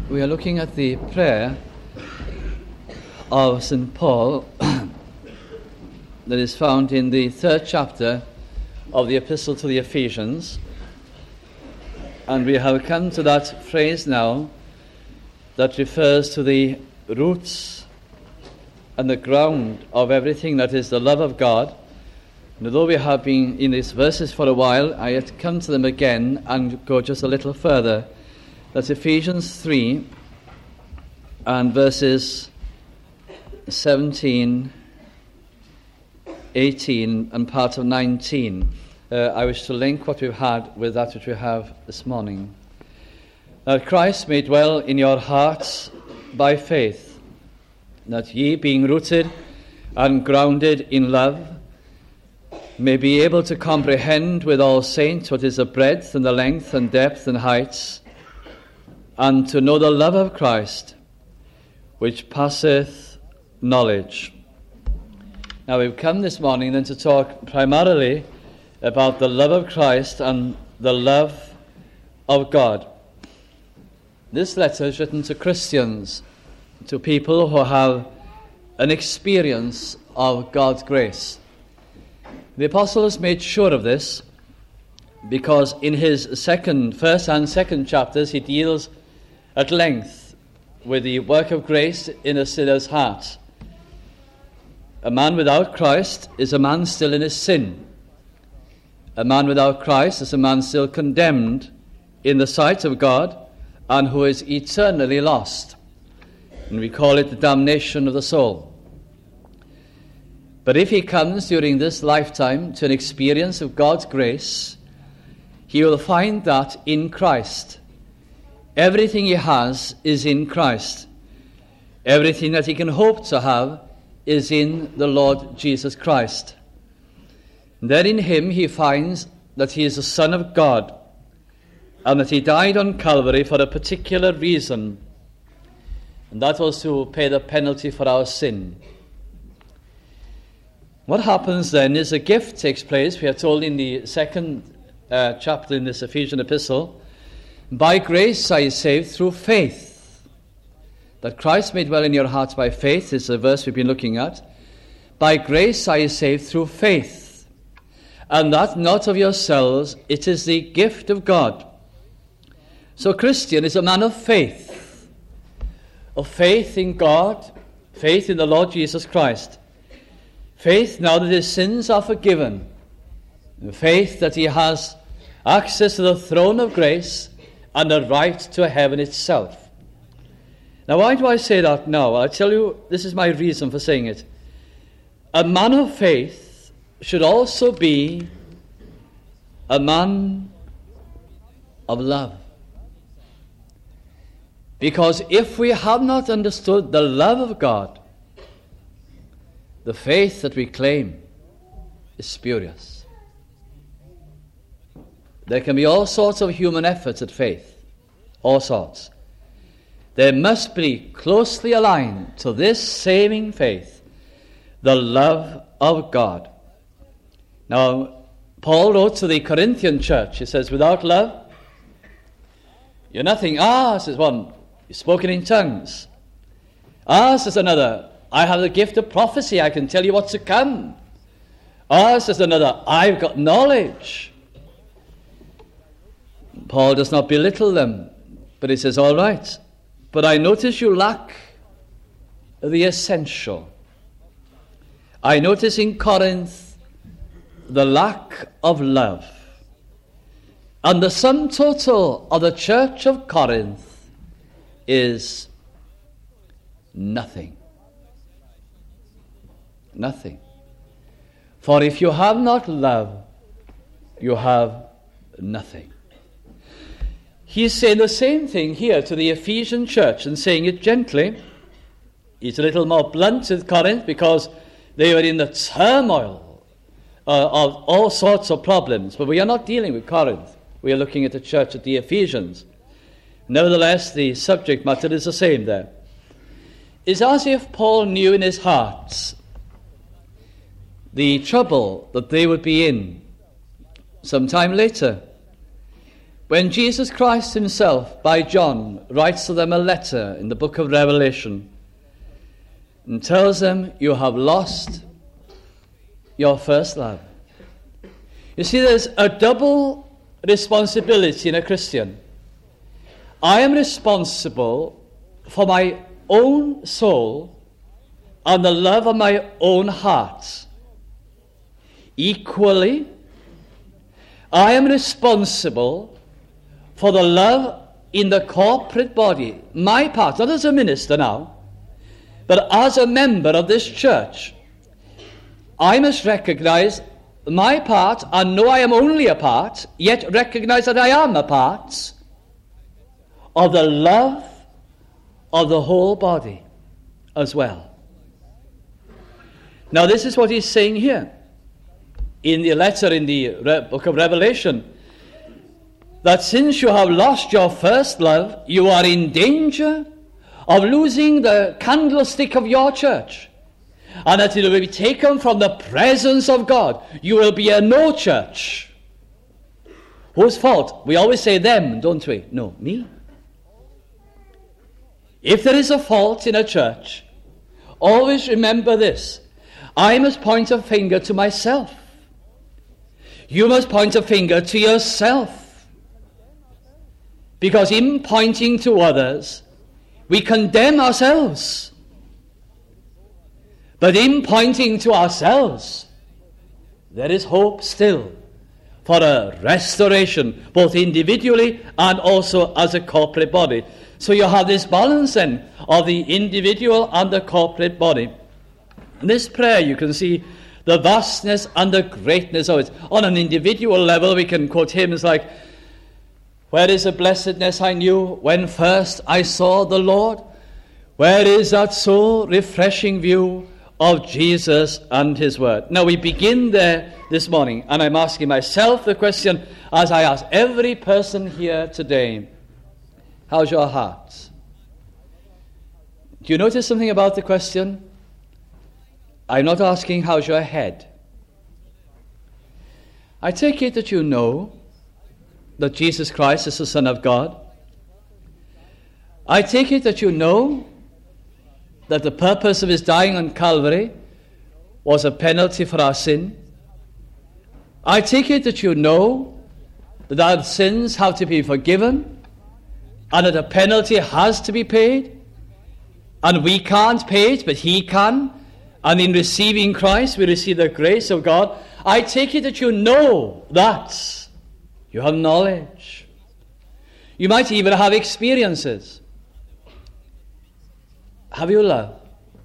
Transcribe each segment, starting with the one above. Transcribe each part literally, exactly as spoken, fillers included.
we are looking at the prayer of Saint Paul that is found in the third chapter of the Epistle to the Ephesians. And we have come to that phrase now that refers to the roots and the ground of everything, that is the love of God. And although we have been in these verses for a while, I had come to them again and go just a little further. That's Ephesians three and verses seventeen, eighteen and part of nineteen. Uh, I wish to link what we've had with that which we have this morning. That Christ may dwell in your hearts by faith, that ye, being rooted and grounded in love, may be able to comprehend with all saints what is the breadth and the length and depth and heights, and to know the love of Christ, which passeth knowledge. Now we've come this morning then to talk primarily about the love of Christ and the love of God. This letter is written to Christians, to people who have an experience of God's grace. The apostle has made sure of this because in his second, first and second chapters he deals at length with the work of grace in a sinner's heart. A man without Christ is a man still in his sin. A man without Christ is a man still condemned in the sight of God and who is eternally lost. And we call it the damnation of the soul. But if he comes during this lifetime to an experience of God's grace, he will find that in Christ. Everything he has is in Christ. Everything that he can hope to have is in the Lord Jesus Christ. And then in him he finds that he is the Son of God and that he died on Calvary for a particular reason, and that was to pay the penalty for our sin. What happens then is a gift takes place. We are told in the second uh, chapter in this Ephesian epistle, by grace are you saved through faith. That Christ may dwell in your hearts by faith is the verse we've been looking at. By grace are you saved through faith, and that not of yourselves, it is the gift of God. So Christian is a man of faith, of faith in God, faith in the Lord Jesus Christ. Faith now that his sins are forgiven. Faith that he has access to the throne of grace and a right to heaven itself. Now, why do I say that now? I'll tell you, this is my reason for saying it. A man of faith should also be a man of love. Because if we have not understood the love of God, the faith that we claim is spurious. There can be all sorts of human efforts at faith, all sorts. There must be closely aligned to this saving faith, the love of God. Now, Paul wrote to the Corinthian church, he says, without love, you're nothing. Ah, says one, you've spoken in tongues. Ah, says another, I have the gift of prophecy, I can tell you what's to come. Ah, says another, I've got knowledge. Paul does not belittle them, but he says, all right, but I notice you lack the essential. I notice in Corinth the lack of love. And the sum total of the church of Corinth is nothing. Nothing. For if you have not love, you have nothing. He's saying the same thing here to the Ephesian church and saying it gently. He's a little more blunt with Corinth because they were in the turmoil uh, of all sorts of problems. But we are not dealing with Corinth. We are looking at the church at the Ephesians. Nevertheless, the subject matter is the same there. It's as if Paul knew in his heart the trouble that they would be in sometime later. when Jesus Christ himself, by John, writes to them a letter in the book of Revelation and tells them, you have lost your first love. You see, there's a double responsibility in a Christian. I am responsible for my own soul and the love of my own heart. Equally, I am responsible for the love in the corporate body, my part, not as a minister now, but as a member of this church. I must recognize my part and know I am only a part, yet recognize that I am a part of the love of the whole body as well. Now, this is what he's saying here in the letter in the Re- book of Revelation, that since you have lost your first love, you are in danger of losing the candlestick of your church, and that it will be taken from the presence of God. You will be a no church. Whose fault? We always say them, don't we? No, me. If there is a fault in a church, always remember this. I must point a finger to myself. You must point a finger to yourself. Because in pointing to others, we condemn ourselves. But in pointing to ourselves, there is hope still for a restoration, both individually and also as a corporate body. So you have this balance then of the individual and the corporate body. In this prayer you can see the vastness and the greatness of it. On an individual level we can quote hymns like, where is the blessedness I knew when first I saw the Lord? Where is that so refreshing view of Jesus and his word? Now we begin there this morning, and I'm asking myself the question, as I ask every person here today, how's your heart? Do you notice something about the question? I'm not asking how's your head. I take it that you know that Jesus Christ is the Son of God. I take it that you know that the purpose of his dying on Calvary was a penalty for our sin. I take it that you know that our sins have to be forgiven and that a penalty has to be paid, and we can't pay it, but he can, and in receiving Christ we receive the grace of God. I take it that you know that. You have knowledge. You might even have experiences. Have you love?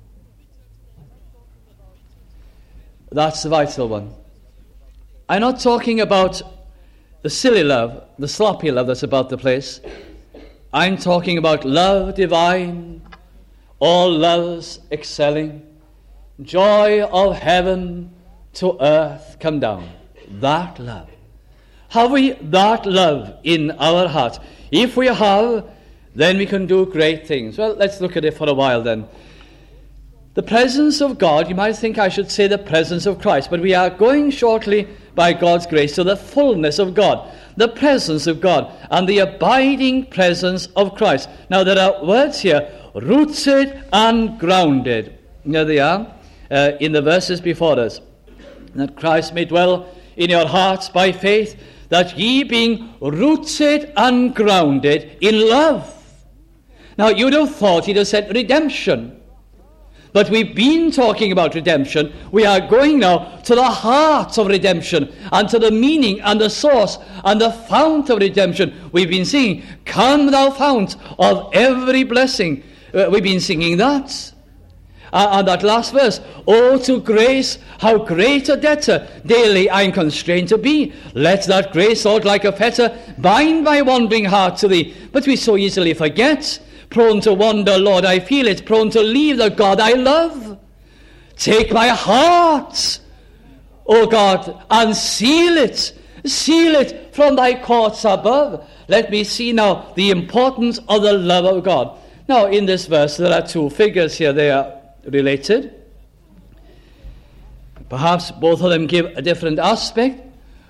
That's the vital one. I'm not talking about the silly love, the sloppy love that's about the place. I'm talking about love divine, all loves excelling, joy of heaven to earth come down. That love. Have we that love in our heart? If we have, then we can do great things. Well, let's look at it for a while then. The presence of God, you might think I should say the presence of Christ, but we are going shortly, by God's grace, to the fullness of God, the presence of God, and the abiding presence of Christ. Now, there are words here, rooted and grounded. There they are, uh, in the verses before us. That Christ may dwell in your hearts by faith, that ye being rooted and grounded in love. Now, you'd have thought he'd have said redemption. But we've been talking about redemption. We are going now to the heart of redemption, and to the meaning and the source and the fount of redemption. We've been singing, come thou fount of every blessing. Uh, we've been singing that. Uh, and that last verse, oh, to grace, how great a debtor daily I'm constrained to be. Let that grace, Lord, like a fetter, bind my wandering heart to thee. But we so easily forget. Prone to wander, Lord, I feel it. Prone to leave the God I love. Take my heart, O God, and seal it. Seal it from thy courts above. Let me see now the importance of the love of God. Now, in this verse, there are two figures here. They are related. Perhaps both of them give a different aspect.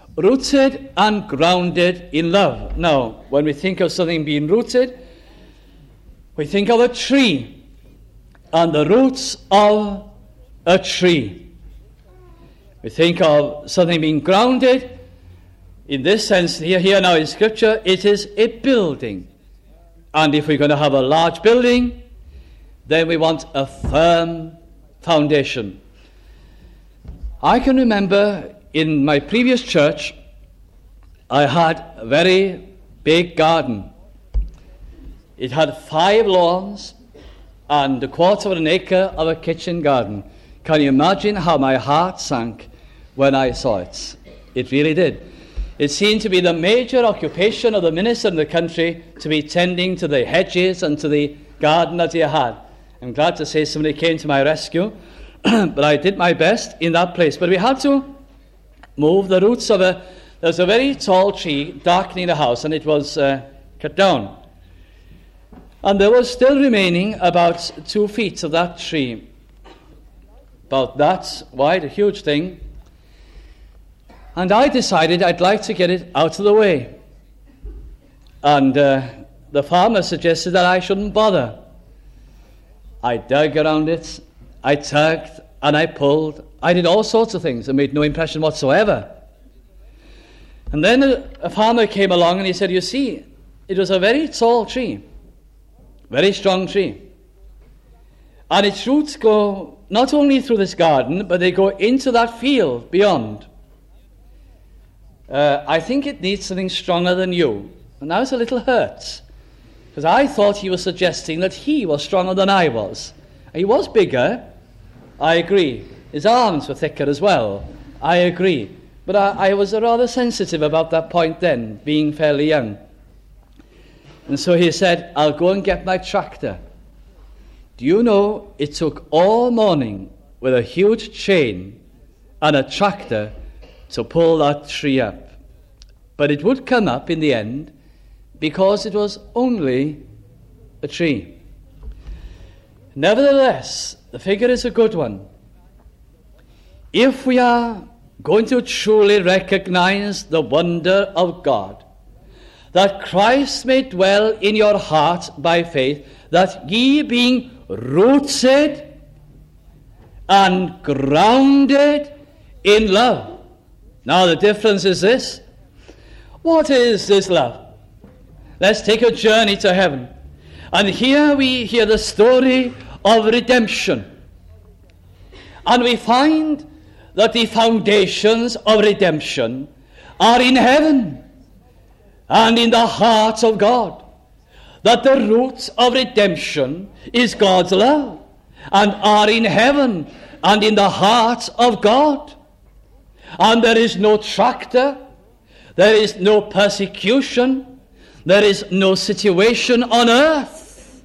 Rooted and grounded in love. Now, when we think of something being rooted, we think of a tree and the roots of a tree. We think of something being grounded. In this sense, here, here now in Scripture, it is a building. And if we're going to have a large building, then we want a firm foundation. I can remember in my previous church, I had a very big garden. It had five lawns and a quarter of an acre of a kitchen garden. Can you imagine how my heart sank when I saw it? It really did. It seemed to be the major occupation of the minister in the country to be tending to the hedges and to the garden that he had. I'm glad to say somebody came to my rescue, but I did my best in that place. But we had to move the roots of a, there was a very tall tree darkening the house, and it was uh, cut down. And there was still remaining about two feet of that tree, about that wide, a huge thing. And I decided I'd like to get it out of the way. And uh, the farmer suggested that I shouldn't bother. I dug around it, I tugged, and I pulled. I did all sorts of things. It made no impression whatsoever. And then a, a farmer came along and he said, you see, it was a very tall tree, very strong tree. And its roots go not only through this garden, but they go into that field beyond. Uh, I think it needs something stronger than you. And I was a little hurt, because I thought he was suggesting that he was stronger than I was. He was bigger, I agree. His arms were thicker as well, I agree. But I, I was rather sensitive about that point then, being fairly young. And so he said, I'll go and get my tractor. Do you know, it took all morning with a huge chain and a tractor to pull that tree up. But it would come up in the end because it was only a tree. Nevertheless, the figure is a good one. If we are going to truly recognize the wonder of God, that Christ may dwell in your heart by faith, that ye being rooted and grounded in love. Now the difference is this. What is this love? Let's take a journey to heaven. And here we hear the story of redemption. And we find that the foundations of redemption are in heaven and in the heart of God. That the roots of redemption is God's love and are in heaven and in the heart of God. And there is no tractor, there is no persecution, there is no situation on earth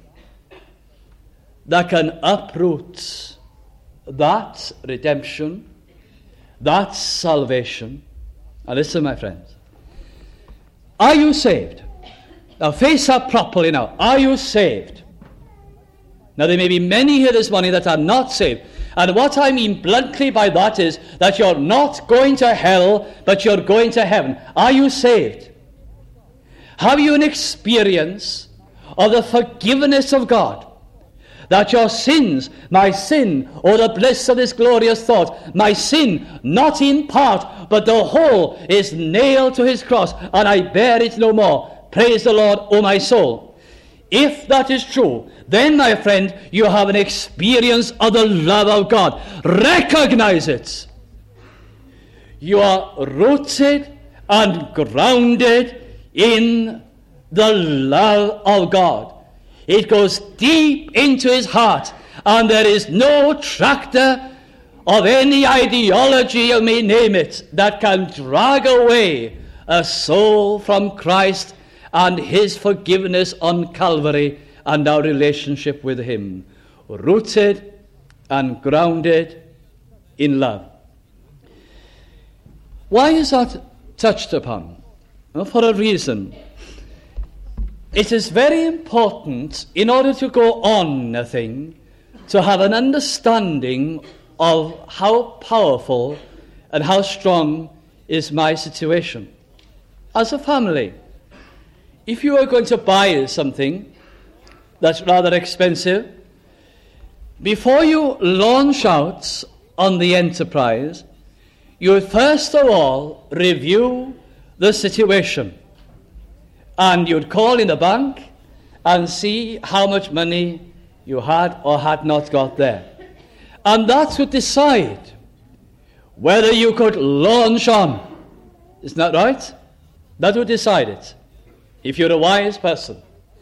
that can uproot that redemption, that salvation. Now listen, my friends. Are you saved? Now face up properly now. Are you saved? Now there may be many here this morning that are not saved. And what I mean bluntly by that is that you're not going to hell, but you're going to heaven. Are you saved? Have you an experience of the forgiveness of God? That your sins, my sin, or the bliss of this glorious thought, my sin, not in part, but the whole, is nailed to his cross, and I bear it no more. Praise the Lord, O my soul. If that is true, then, my friend, you have an experience of the love of God. Recognize it. You are rooted and grounded in the love of God. It goes deep into his heart, and there is no tractor of any ideology, you may name it, that can drag away a soul from Christ and his forgiveness on Calvary and our relationship with him. Rooted and grounded in love. Why is that touched upon? Well, for a reason. It is very important, in order to go on a thing, to have an understanding of how powerful and how strong is my situation. As a family, if you are going to buy something that's rather expensive, before you launch out on the enterprise, you first of all review the situation. And you'd call in the bank and see how much money you had or had not got there. And that would decide whether you could launch on. Isn't that right? That would decide it, if you're a wise person.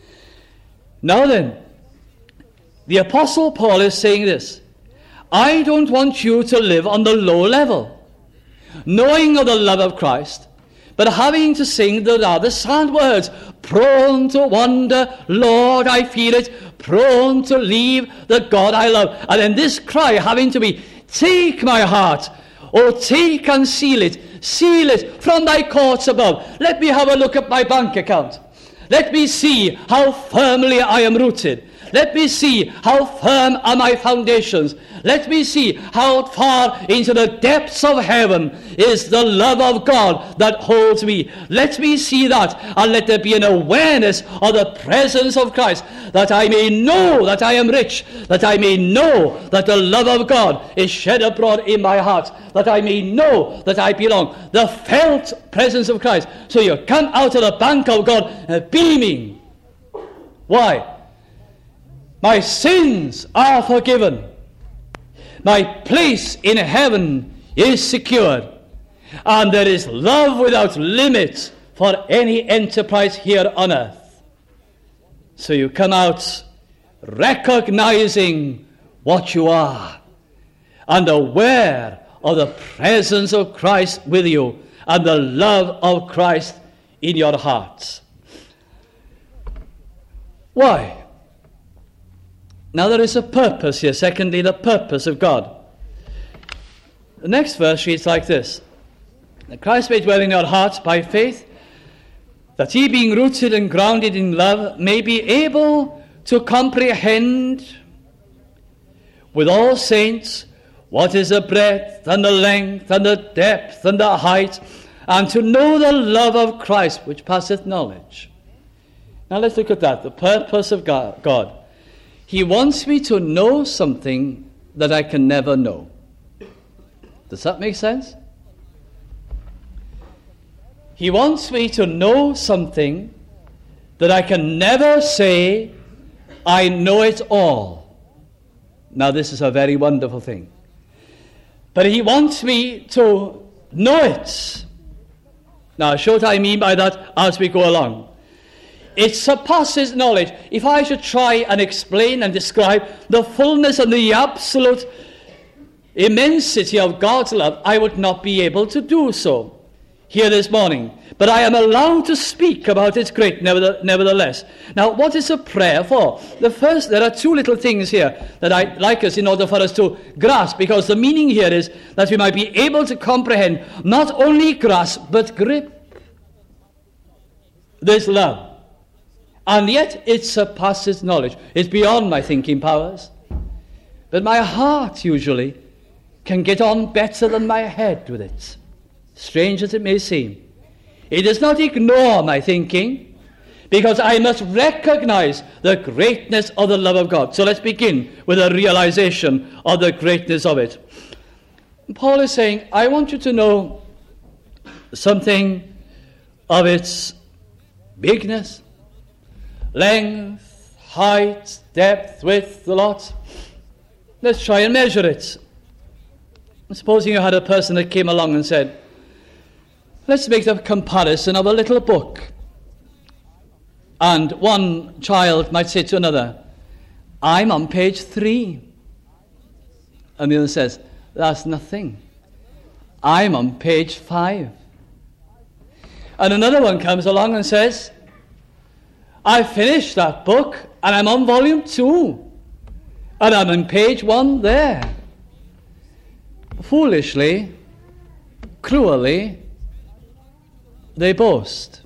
Now then, the Apostle Paul is saying this: I don't want you to live on the low level, knowing of the love of Christ, but having to sing the rather sad words, prone to wander, Lord, I feel it, prone to leave the God I love. And then this cry having to be, take my heart, or take and seal it, seal it from thy courts above. Let me have a look at my bank account. Let me see how firmly I am rooted. Let me see how firm are my foundations. Let me see how far into the depths of heaven is the love of God that holds me. Let me see that, and let there be an awareness of the presence of Christ, that I may know that I am rich, that I may know that the love of God is shed abroad in my heart, that I may know that I belong. The felt presence of Christ. So you come out of the bank of God uh, beaming. Why? My sins are forgiven. My place in heaven is secured. And there is love without limit for any enterprise here on earth. So you come out recognizing what you are and aware of the presence of Christ with you and the love of Christ in your hearts. Why? Now there is a purpose here. Secondly, the purpose of God. The next verse reads like this: that Christ may dwell in your hearts by faith, that ye being rooted and grounded in love may be able to comprehend with all saints what is the breadth and the length and the depth and the height, and to know the love of Christ which passeth knowledge. Now let's look at that, the purpose of God. He wants me to know something that I can never know. Does that make sense? He wants me to know something that I can never say, I know it all. Now this is a very wonderful thing. But he wants me to know it. Now I'll show what I mean by that as we go along. It surpasses knowledge. If I should try and explain and describe the fullness and the absolute immensity of God's love, I would not be able to do so here this morning. But I am allowed to speak about its great nevertheless. Now, what is a prayer for? The first, there are two little things here that I'd like us in order for us to grasp, because the meaning here is that we might be able to comprehend, not only grasp, but grip this love. And yet it surpasses knowledge. It's beyond my thinking powers. But my heart usually can get on better than my head with it, strange as it may seem. It does not ignore my thinking, because I must recognize the greatness of the love of God. So let's begin with a realization of the greatness of it. Paul is saying, I want you to know something of its bigness, length, height, depth, width, the lot. Let's try and measure it. Supposing you had a person that came along and said, let's make the comparison of a little book. And one child might say to another, I'm on page three. And the other says, that's nothing. I'm on page five. And another one comes along and says, I finished that book and I'm on volume two. And I'm on page one there. Foolishly, cruelly, they boast.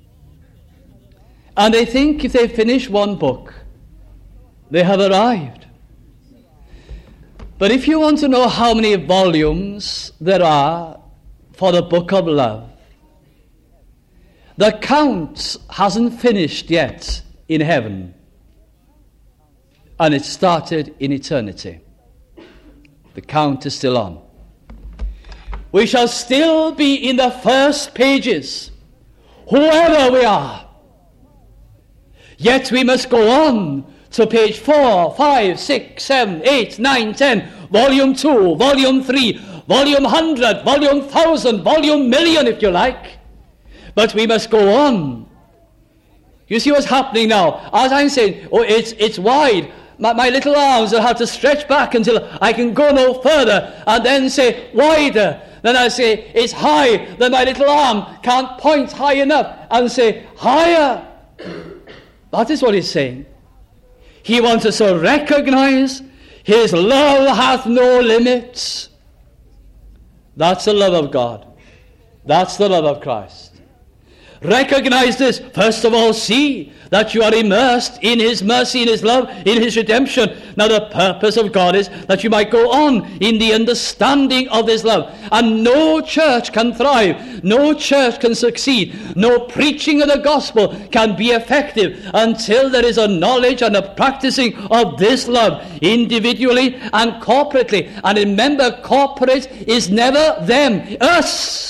And they think if they finish one book, they have arrived. But if you want to know how many volumes there are for the book of love. The count hasn't finished yet in heaven, and it started in eternity. The count is still on. We shall still be in the first pages, whoever we are. Yet we must go on to page four, five, six, seven, eight, nine, ten, volume two, volume three, volume hundred, volume thousand, volume million, if you like. But we must go on. You see what's happening now? As I'm saying, oh, it's it's wide. My, my little arms will have to stretch back until I can go no further, and then say wider. Then I say it's high. Then my little arm can't point high enough, and say higher. That is what he's saying. He wants us to recognize his love hath no limits. That's the love of God. That's the love of Christ. Recognize this. First of all, see that you are immersed in his mercy, in his love, in his redemption. Now the purpose of God is that you might go on in the understanding of this love. And no church can thrive, no church can succeed, no preaching of the gospel can be effective until there is a knowledge and a practicing of this love, individually and corporately. And remember, corporate is never them, us.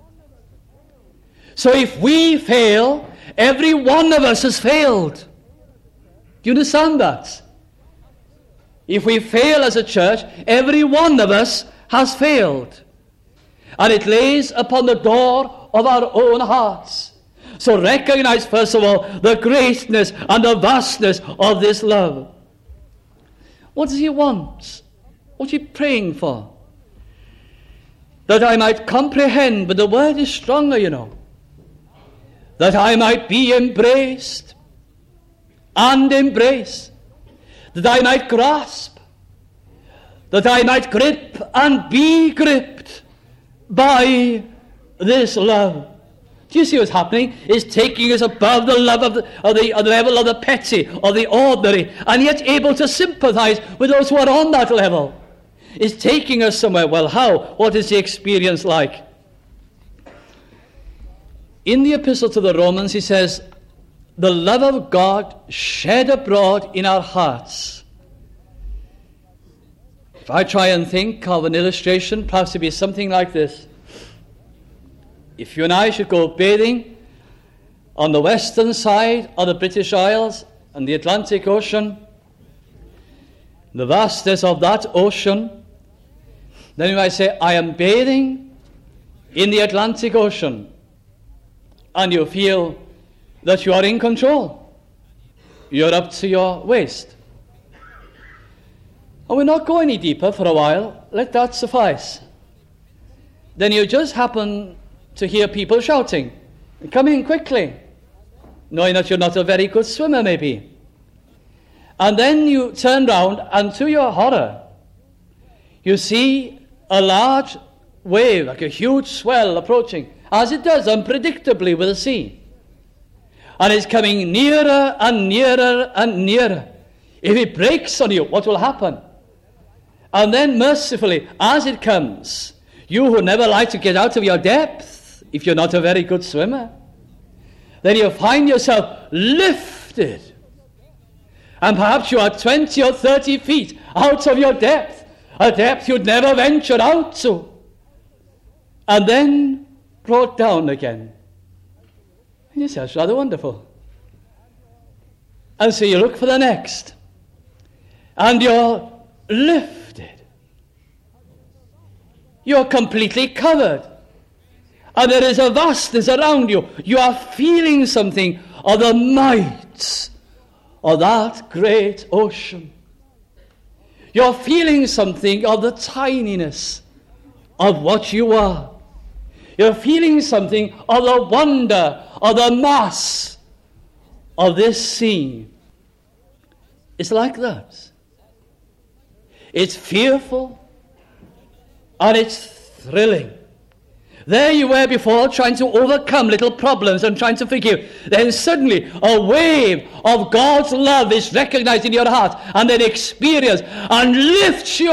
So if we fail, every one of us has failed. Do you understand that? If we fail as a church, every one of us has failed. And it lays upon the door of our own hearts. So recognize, first of all, the greatness and the vastness of this love. What does he want? What are you praying for? That I might comprehend, but the word is stronger, you know. That I might be embraced and embrace, that I might grasp, that I might grip and be gripped by this love. Do you see what's happening? It's taking us above the love of the, of the, of the level of the petty or the ordinary, and yet able to sympathize with those who are on that level. It's taking us somewhere. Well, how? What is the experience like? In the epistle to the Romans, he says, the love of God shed abroad in our hearts. If I try and think of an illustration, perhaps it'd be something like this. If you and I should go bathing on the western side of the British Isles and the Atlantic Ocean, the vastness of that ocean, then you might say, I am bathing in the Atlantic Ocean. And you feel that you are in control. You're up to your waist. And we'll not go any deeper for a while. Let that suffice. Then you just happen to hear people shouting, come in quickly, knowing that you're not a very good swimmer maybe. And then you turn round, and to your horror, you see a large wave, like a huge swell approaching, as it does unpredictably with the sea. And it's coming nearer and nearer and nearer. If it breaks on you, what will happen? And then mercifully, as it comes, you who never like to get out of your depth, if you're not a very good swimmer, then you find yourself lifted. And perhaps you are twenty or thirty feet out of your depth, a depth you'd never venture out to. And then brought down again. And you say, that's rather wonderful. And so you look for the next. And you're lifted. You're completely covered. And there is a vastness around you. You are feeling something of the might of that great ocean. You're feeling something of the tininess of what you are. You're feeling something of the wonder, of the mass of this scene. It's like that. It's fearful and it's thrilling. There you were before, trying to overcome little problems and trying to forgive. Then suddenly a wave of God's love is recognized in your heart and then experienced and lifts you up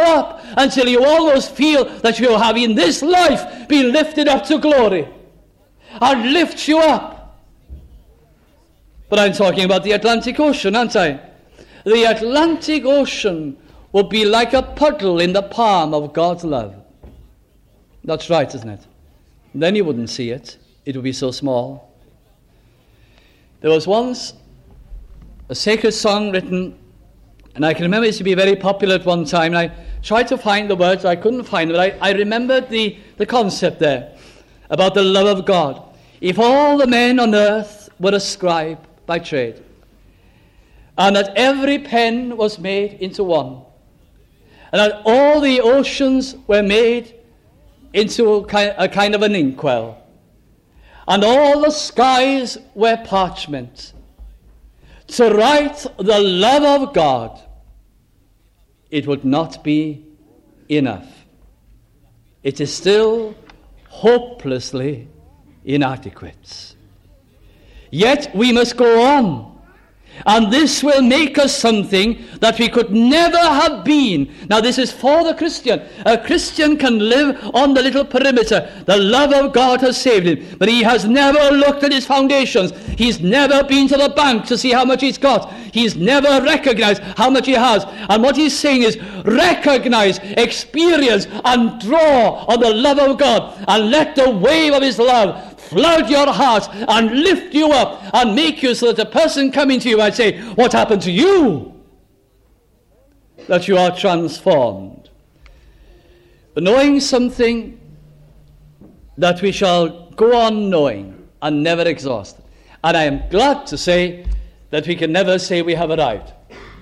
until you almost feel that you have in this life been lifted up to glory and lift you up. But I'm talking about the Atlantic Ocean, aren't I? The Atlantic Ocean will be like a puddle in the palm of God's love. That's right, isn't it? Then you wouldn't see it. It would be so small. There was once a sacred song written, and I can remember it to be very popular at one time, and I tried to find the words, I couldn't find them, but I, I remembered the, the concept there about the love of God. If all the men on earth were a scribe by trade, and that every pen was made into one, and that all the oceans were made into a kind, a kind of an inkwell, and all the skies were parchment, to write the love of God, it would not be enough. It is still hopelessly inadequate. Yet we must go on. And this will make us something that we could never have been. Now this is for the Christian. A Christian can live on the little perimeter. The love of God has saved him. But he has never looked at his foundations. He's never been to the bank to see how much he's got. He's never recognized how much he has. And what he's saying is, recognize, experience, and draw on the love of God. And let the wave of his love flood your heart and lift you up and make you so that the person coming to you might say, what happened to you? That you are transformed. But knowing something that we shall go on knowing and never exhaust. And I am glad to say that we can never say we have arrived.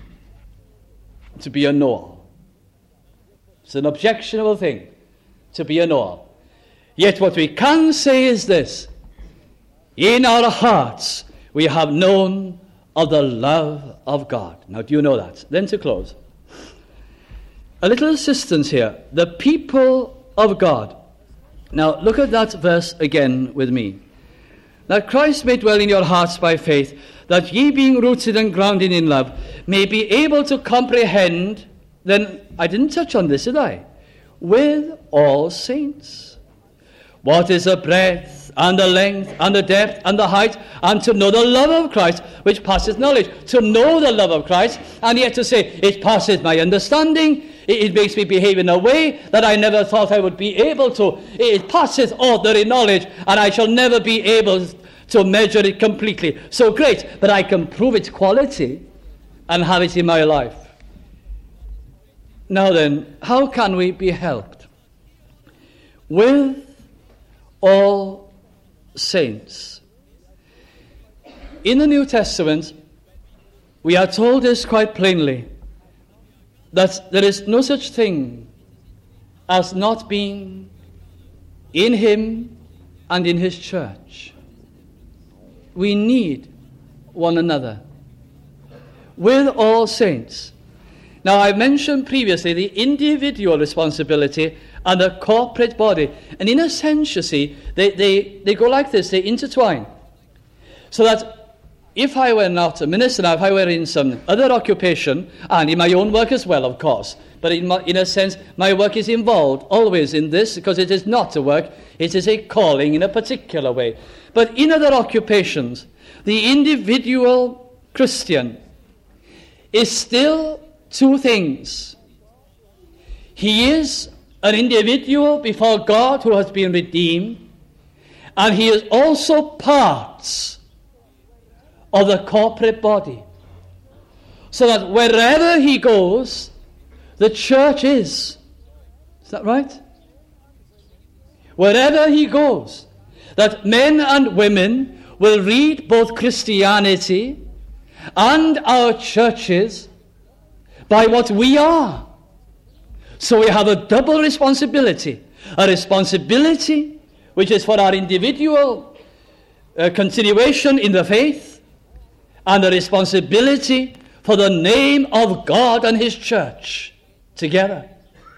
To be a know-all. It's an objectionable thing to be a know-all. Yet what we can say is this: in our hearts we have known of the love of God. Now, do you know that? Then to close, a little assistance here. The people of God. Now, look at that verse again with me. That Christ may dwell in your hearts by faith, that ye being rooted and grounded in love, may be able to comprehend, then, I didn't touch on this, did I? With all saints. What is the breadth, and the length, and the depth, and the height, and to know the love of Christ, which passeth knowledge. To know the love of Christ, and yet to say, it passeth my understanding, it, it makes me behave in a way that I never thought I would be able to. It passeth ordinary knowledge, and I shall never be able to measure it completely. So great, but I can prove its quality, and have it in my life. Now then, how can we be helped? With all saints. In the New Testament, we are told this quite plainly, that there is no such thing as not being in him and in his church. We need one another. With all saints. Now, I mentioned previously the individual responsibility and the corporate body. And in a sense, you see, they, they, they go like this, they intertwine. So that if I were not a minister, now if I were in some other occupation, and in my own work as well, of course, but in, my, in a sense, my work is involved always in this, because it is not a work, it is a calling in a particular way. But in other occupations, the individual Christian is still two things. He is an individual before God who has been redeemed, and he is also parts of the corporate body. So that wherever he goes, the church is. Is that right? Wherever he goes, that men and women will read both Christianity and our churches by what we are. So we have a double responsibility. A responsibility which is for our individual uh, continuation in the faith, and a responsibility for the name of God and his church together.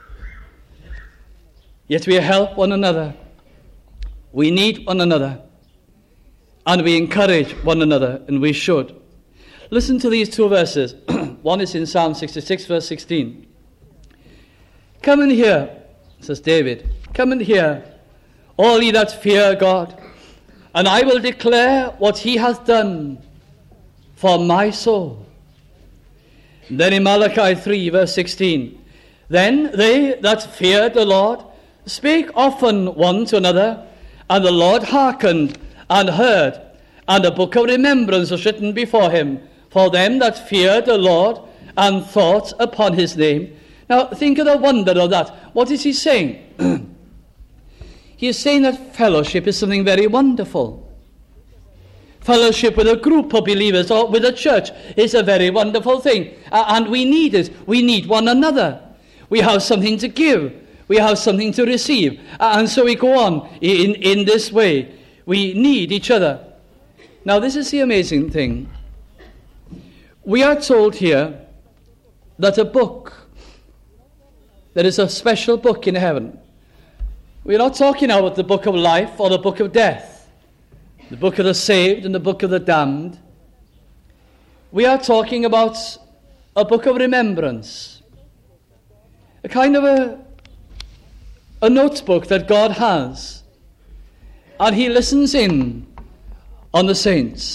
Yet we help one another. We need one another. And we encourage one another, and we should. Listen to these two verses. One is in Psalm sixty-six, verse sixteen. Come and hear, says David, come and hear, all ye that fear God, and I will declare what he hath done for my soul. Then in Malachi three, verse sixteen, then they that feared the Lord spake often one to another, and the Lord hearkened and heard, and a book of remembrance was written before him for them that feared the Lord and thought upon his name. Now think of the wonder of that. What is he saying? He is saying that fellowship is something very wonderful. Fellowship with a group of believers or with a church is a very wonderful thing. Uh, and we need it. We need one another. We have something to give. We have something to receive. Uh, and so we go on in, in this way. We need each other. Now this is the amazing thing. We are told here that a book, there is a special book in heaven. We're not talking about the book of life or the book of death, the book of the saved and the book of the damned. We are talking about a book of remembrance, a kind of a, a notebook that God has, and he listens in on the saints.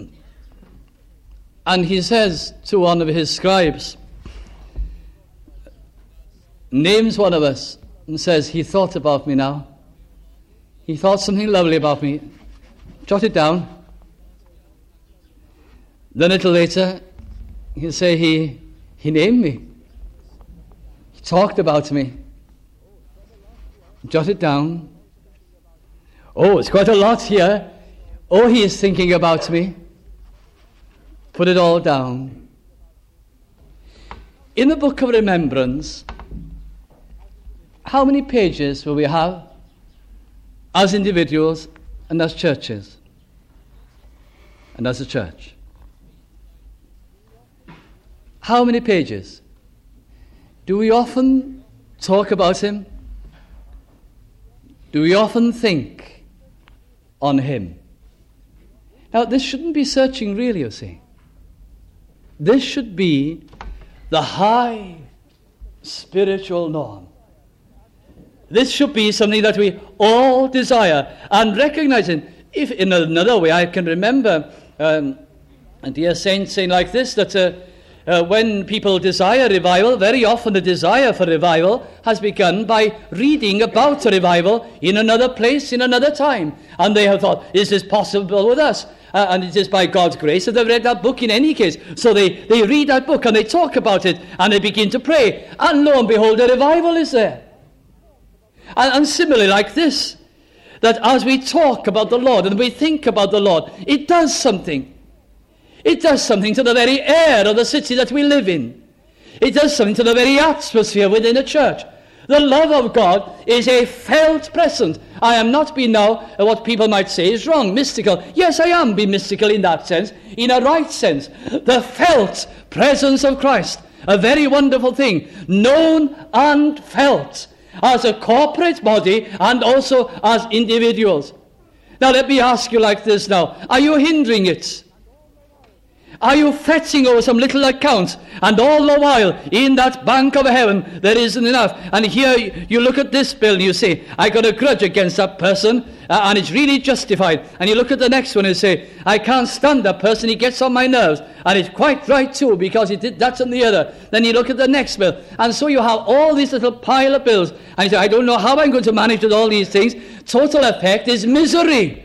And he says to one of his scribes, names one of us, and says, he thought about me now. He thought something lovely about me. Jot it down. Then a little later, he'll say, he, he named me. He talked about me. Jot it down. Oh, it's quite a lot here. Oh, he is thinking about me. Put it all down. In the book of remembrance, how many pages will we have as individuals and as churches and as a church? How many pages? Do we often talk about him? Do we often think on him? Now, this shouldn't be searching, really, you see. This should be the high spiritual norm. This should be something that we all desire and recognizing. If in another way, I can remember um, a dear saint saying like this, that uh, uh, when people desire revival, very often the desire for revival has begun by reading about a revival in another place, in another time. And they have thought, is this possible with us? Uh, and it is by God's grace that they've read that book in any case. So they, they read that book and they talk about it and they begin to pray. And lo and behold, a revival is there. And, and similarly like this, that as we talk about the Lord and we think about the Lord, it does something. It does something to the very air of the city that we live in. It does something to the very atmosphere within a church. The love of God is a felt presence. I am not being now what people might say is wrong, mystical. Yes, I am being mystical in that sense, in a right sense. The felt presence of Christ, a very wonderful thing, known and felt as a corporate body and also as individuals. Now let me ask you like this now. Are you hindering it? Are you fretting over some little account, and all the while in that bank of heaven there isn't enough? And here you look at this bill and you say, I got a grudge against that person, uh, and it's really justified. And you look at the next one and say, I can't stand that person, he gets on my nerves. And it's quite right too, because he did that and the other. Then you look at the next bill, and so you have all these little pile of bills, and you say, I don't know how I'm going to manage with all these things. Total effect is misery.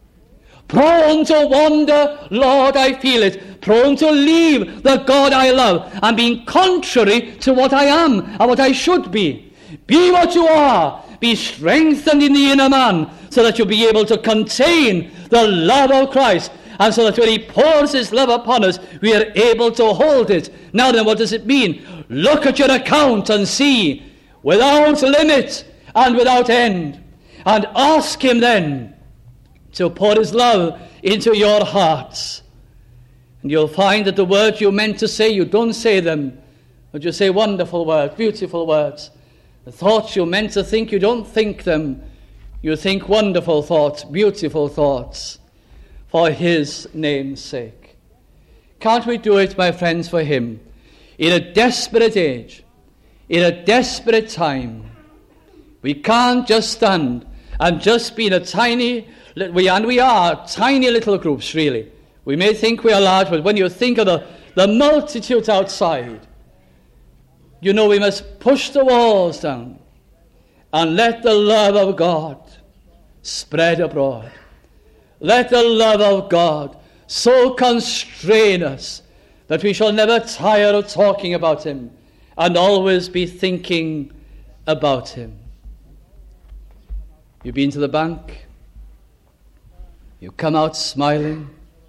Prone to wander, Lord, I feel it. Prone to leave the God I love and being contrary to what I am and what I should be. Be what you are. Be strengthened in the inner man so that you'll be able to contain the love of Christ, and so that when he pours his love upon us, we are able to hold it. Now then, what does it mean? Look at your account and see, without limit and without end, and ask him then to pour his love into your hearts. And you'll find that the words you meant to say, you don't say them, but you say wonderful words, beautiful words. The thoughts you meant to think, you don't think them. You think wonderful thoughts, beautiful thoughts, for his name's sake. Can't we do it, my friends, for him? In a desperate age, in a desperate time. We can't just stand and just be in a tiny, we and we are tiny little groups, really. We may think we are large, but when you think of the, the multitudes outside, you know we must push the walls down and let the love of God spread abroad. Let the love of God so constrain us that we shall never tire of talking about him and always be thinking about him. You've been to the bank. You come out smiling.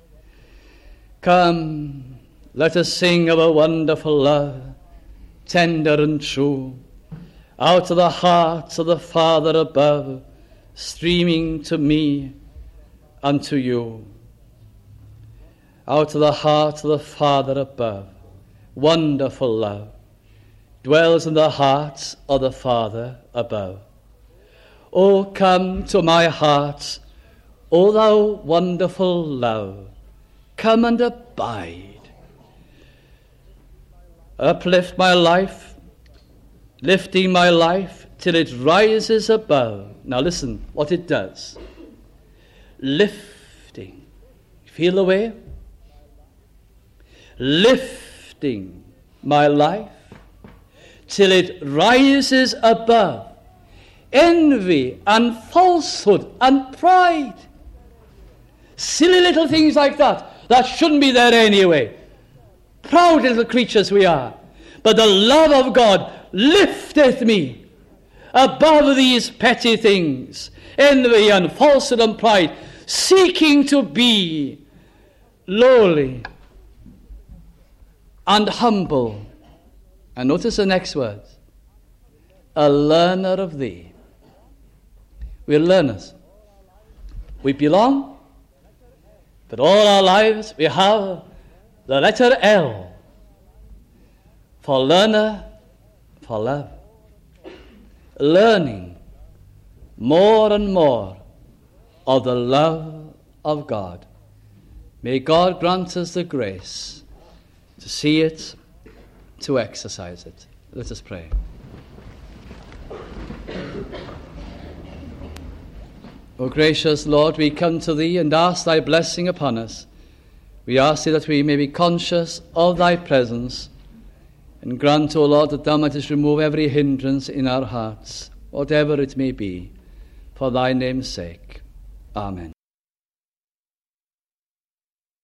Come, let us sing of a wonderful love, tender and true, out of the heart of the Father above, streaming to me and to you. Out of the heart of the Father above, wonderful love, dwells in the heart of the Father above. O come to my heart, O thou wonderful love, come and abide. Uplift my life, lifting my life till it rises above. Now listen what it does. Lifting. Feel the way? Lifting my life till it rises above envy and falsehood and pride. Silly little things like that, that shouldn't be there anyway. Proud little creatures we are. But the love of God lifteth me above these petty things, envy and falsehood and pride, seeking to be lowly and humble. And notice the next words. A learner of thee. We're learners. We belong, but all our lives we have the letter L for learner, for love. Learning more and more of the love of God. May God grant us the grace to see it, to exercise it. Let us pray. O gracious Lord, we come to thee and ask thy blessing upon us. We ask thee that we may be conscious of thy presence, and grant, O Lord, that thou mightest remove every hindrance in our hearts, whatever it may be, for thy name's sake. Amen.